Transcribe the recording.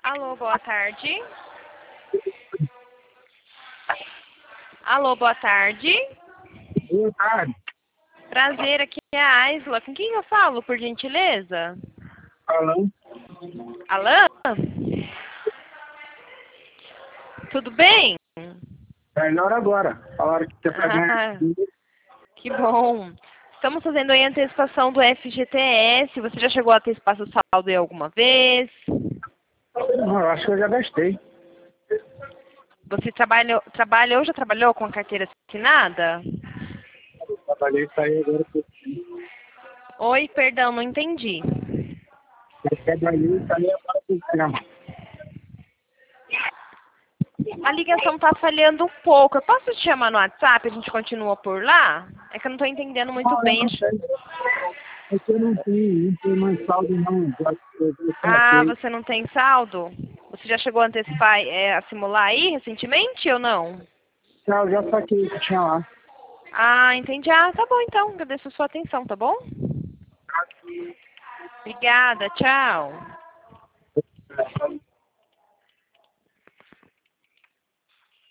Alô, boa tarde. Alô, boa tarde. Boa tarde. Prazer, aqui é a Aisla. Com quem eu falo, por gentileza? Falando. Alain? Tudo bem? Melhor agora. Falaram que você vai ganhar. Ah, que bom. Estamos fazendo aí a antecipação do FGTS. Você já chegou a antecipar seu saldo aí alguma vez? Não, eu acho que eu já gastei. Você trabalha ou já trabalhou com a carteira assinada? Trabalhei e saí agora. Oi, perdão, não entendi. Eu trabalhei e saí agora por cima. A ligação está falhando um pouco. Eu posso te chamar no WhatsApp? A gente continua por lá? É que eu não estou entendendo muito Não, eu bem. não sei. É que eu não tenho mais saldo não. Eu Ah, passei. você não tem saldo? Você já chegou a antecipar, a simular aí recentemente ou não? Eu já saquei o que tinha lá. Ah, entendi. Ah, tá bom então. Agradeço a sua atenção, tá bom? Obrigada, tchau.